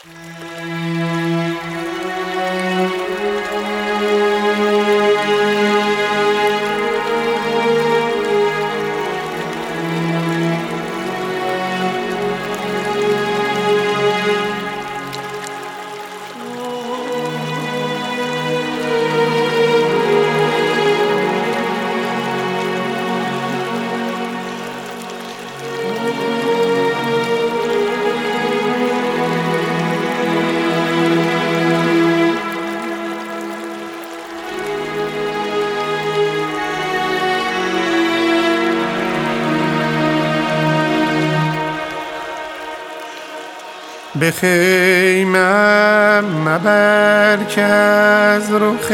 به خیمم مبر که از رخ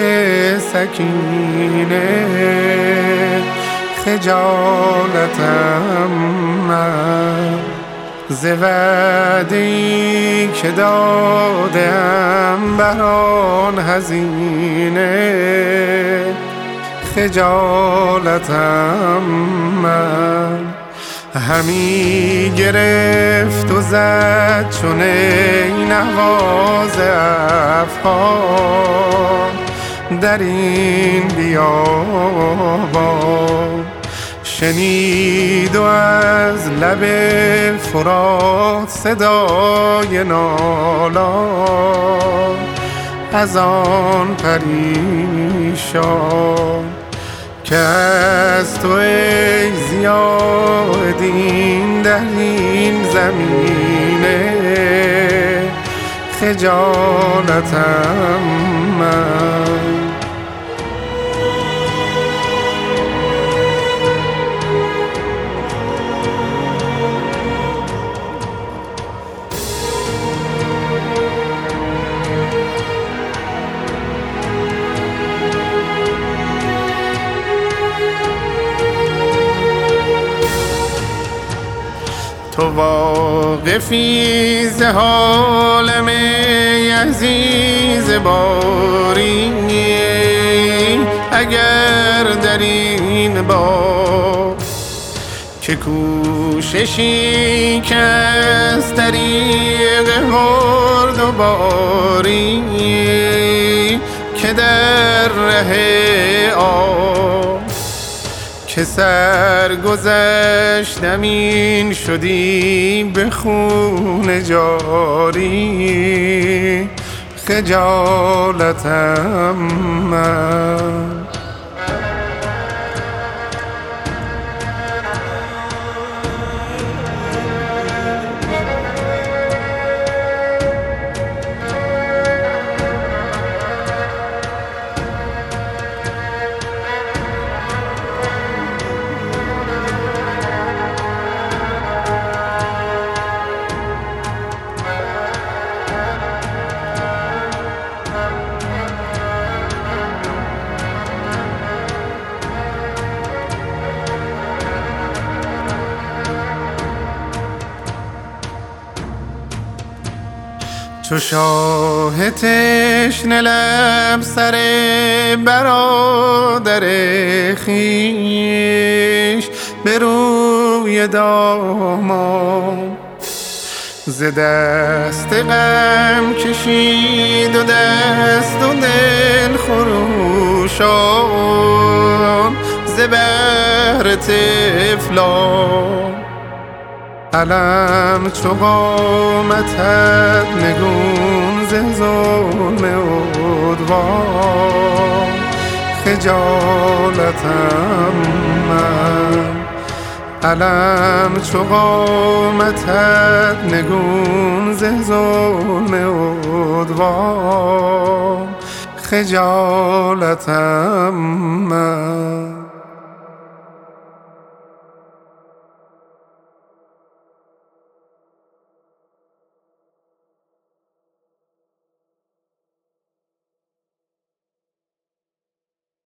سکینه خجالتم من ز وعده‌ای که دادم بر آن هزینه خجالتم من همی گرفت و زد چون ای نواز افغان در این بیابان شنید و از لب فرات صدای نالان از آن پریشان که از تو ای ضیاء دین در این زمینه خجالتم من تو واقفی ز حالم ای عزیز باری اگر در این باب که کوششی که از طریق هرد و باری که در ره آب که سرگذشتم این شدی به خون جاری خجالتم من چو شاه تشنه لب سر برادر خویش به روی داماد ز دست غم کشید و دست و دل خروشان ز بهر طفلان علم چو قامتت نگون ز ظلم عدوان خجالتم من علم چو قامتت نگون ز ظلم عدوان خجالتم من